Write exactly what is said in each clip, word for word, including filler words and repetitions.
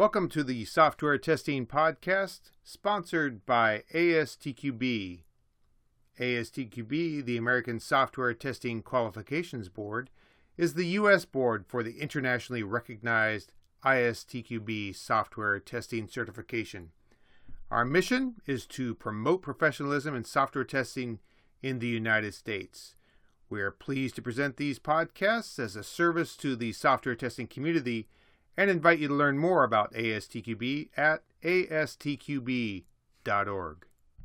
Welcome to the Software Testing Podcast, sponsored by A S T Q B. A S T Q B, the American Software Testing Qualifications Board, is the U S board for the internationally recognized I S T Q B software testing certification. Our mission is to promote professionalism in software testing in the United States. We are pleased to present these podcasts as a service to the software testing community and invite you to learn more about A S T Q B at A S T Q B dot org.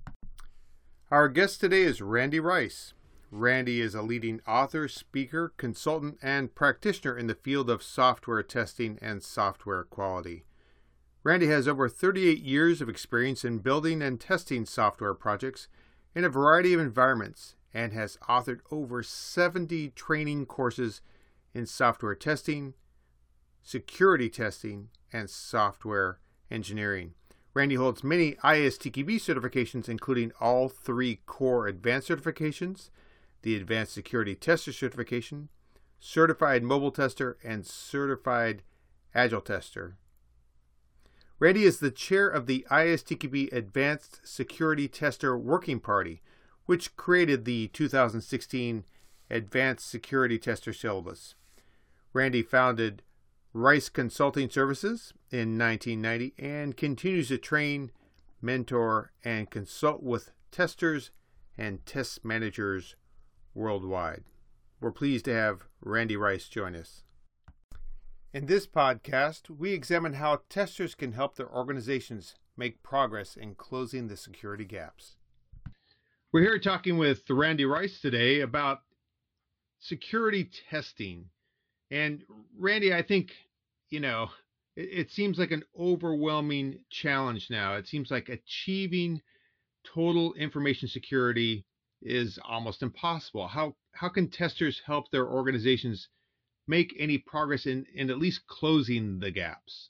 Our guest today is Randy Rice. Randy is a leading author, speaker, consultant, and practitioner in the field of software testing and software quality. Randy has over thirty-eight years of experience in building and testing software projects in a variety of environments and has authored over seventy training courses in software testing, security testing, and software engineering. Randy holds many I S T Q B certifications, including all three core advanced certifications, the Advanced Security Tester certification, Certified Mobile Tester, and Certified Agile Tester. Randy is the chair of the I S T Q B Advanced Security Tester Working Party, which created the two thousand sixteen Advanced Security Tester syllabus. Randy founded Rice Consulting Services in nineteen ninety and continues to train, mentor, and consult with testers and test managers worldwide. We're pleased to have Randy Rice join us. In this podcast, we examine how testers can help their organizations make progress in closing the security gaps. We're here talking with Randy Rice today about security testing. And Randy, I think, you know, it, it seems like an overwhelming challenge now. It seems like achieving total information security is almost impossible. How how can testers help their organizations make any progress in, in at least closing the gaps?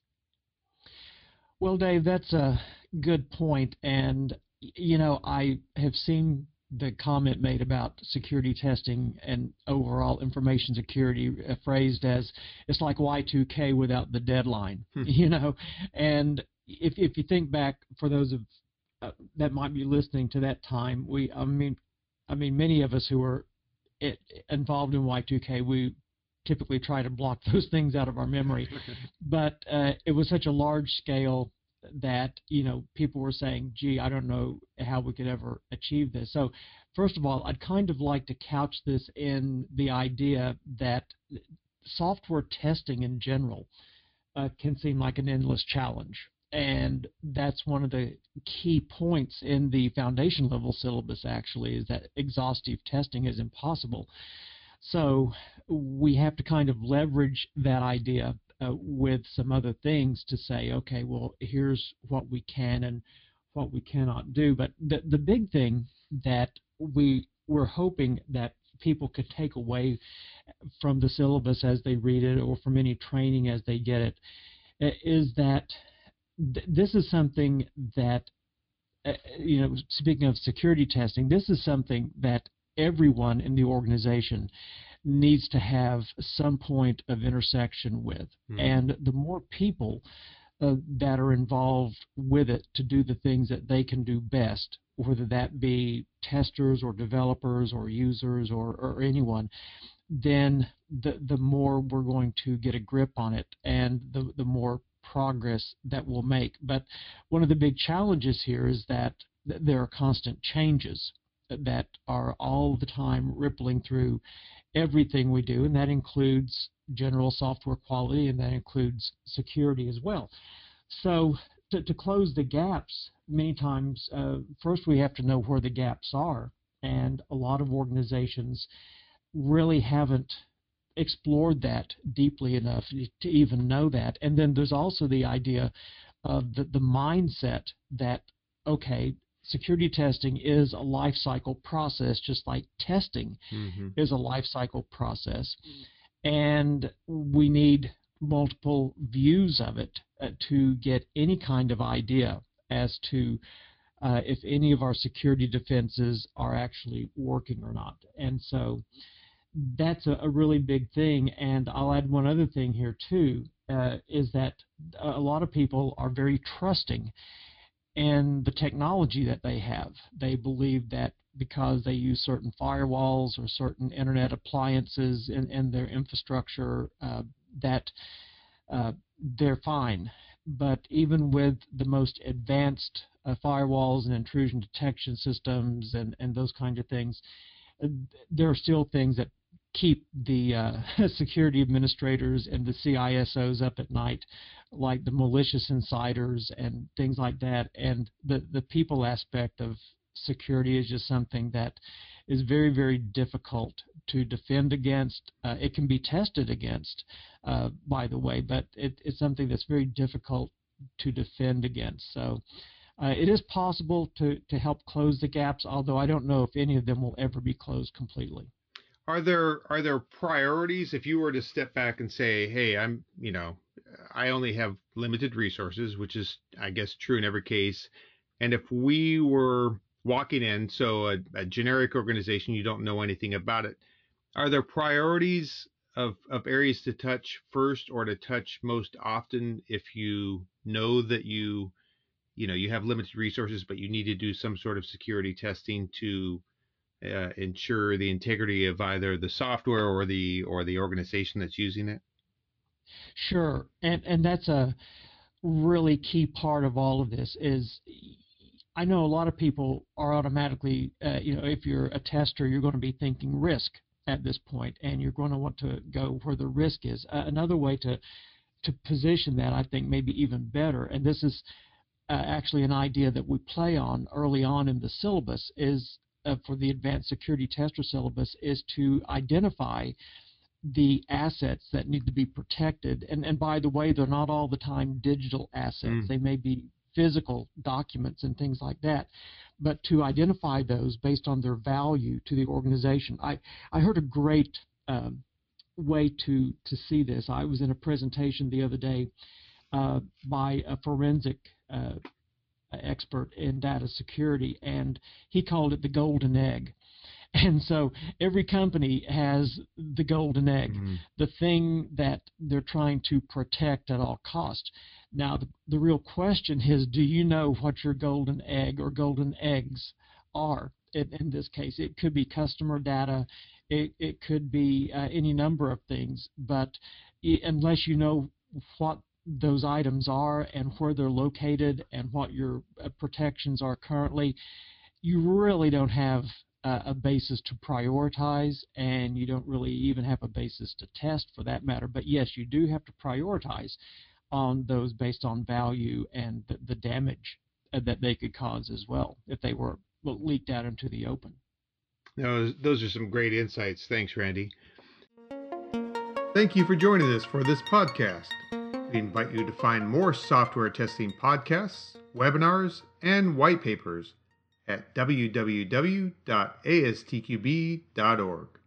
Well, Dave, that's a good point. And, you know, I have seen the comment made about security testing and overall information security uh, phrased as it's like Y two K without the deadline, hmm. you know. And if if you think back, for those of uh, that might be listening to that time, we I mean I mean many of us who were it, involved in Y two K, we typically try to block those things out of our memory, but uh, it was such a large scale that, you know, people were saying, gee, I don't know how we could ever achieve this. So first of all, I'd kind of like to couch this in the idea that software testing in general uh, can seem like an endless challenge. And that's one of the key points in the foundation level syllabus, actually, is that exhaustive testing is impossible. So we have to kind of leverage that idea Uh, with some other things to say, okay, well, here's what we can and what we cannot do. But the the big thing that we we're hoping that people could take away from the syllabus as they read it, or from any training as they get it, is that th- this is something that, uh, you know, speaking of security testing, this is something that everyone in the organization needs to have some point of intersection with. Mm. And the more people uh, that are involved with it to do the things that they can do best, whether that be testers or developers or users or, or anyone, then the, the more we're going to get a grip on it and the, the more progress that we'll make. But one of the big challenges here is that th- there are constant changes that are all the time rippling through everything we do, and that includes general software quality, and that includes security as well. So to, to close the gaps, many times, uh, first we have to know where the gaps are, and a lot of organizations really haven't explored that deeply enough to even know that. And then there's also the idea of the, the mindset that, okay, security testing is a life cycle process, just like testing mm-hmm. is a life cycle process. And we need multiple views of it uh, to get any kind of idea as to uh, if any of our security defenses are actually working or not. And so that's a, a really big thing. And I'll add one other thing here too, uh, is that a lot of people are very trusting in the technology that they have. They believe that because they use certain firewalls or certain internet appliances in, in their infrastructure, uh, that uh, they're fine. But even with the most advanced uh, firewalls and intrusion detection systems and, and those kinds of things, uh, there are still things that keep the uh, security administrators and the C I S Os up at night, like the malicious insiders and things like that. And the, the people aspect of security is just something that is very, very difficult to defend against. Uh, it can be tested against, uh, by the way, but it, it's something that's very difficult to defend against. So uh, it is possible to, to help close the gaps, although I don't know if any of them will ever be closed completely. Are there are there priorities if you were to step back and say, hey, I'm, you know, I only have limited resources, which is, I guess, true in every case. And if we were walking in, so a, a generic organization, you don't know anything about it, are there priorities of, of areas to touch first or to touch most often if you know that you, you know, you have limited resources, but you need to do some sort of security testing to Uh, ensure the integrity of either the software or the or the organization that's using it? Sure, and and that's a really key part of all of this. Is I know a lot of people are automatically, uh, you know, if you're a tester, you're going to be thinking risk at this point, and you're going to want to go where the risk is. Uh, another way to to position that, I think, maybe even better, and this is uh, actually an idea that we play on early on in the syllabus, is uh, for the advanced security tester syllabus, is to identify the assets that need to be protected. And, and by the way, they're not all the time digital assets. Mm. They may be physical documents and things like that. But to identify those based on their value to the organization. I, I heard a great um, way to, to see this. I was in a presentation the other day uh, by a forensic uh, expert in data security, and he called it the golden egg. And so every company has the golden egg, mm-hmm. the thing that they're trying to protect at all costs. Now, the, the real question is, do you know what your golden egg or golden eggs are? In, in this case, it could be customer data. It, it could be uh, any number of things. But it, unless you know what those items are and where they're located and what your uh, protections are currently, you really don't have uh, a basis to prioritize, and you don't really even have a basis to test for that matter. But yes, you do have to prioritize on those based on value and the, the damage uh, that they could cause as well if they were leaked out into the open. No, those are some great insights. Thanks, Randy. Thank you for joining us for this podcast. We invite you to find more software testing podcasts, webinars, and white papers at w w w dot a s t q b dot org.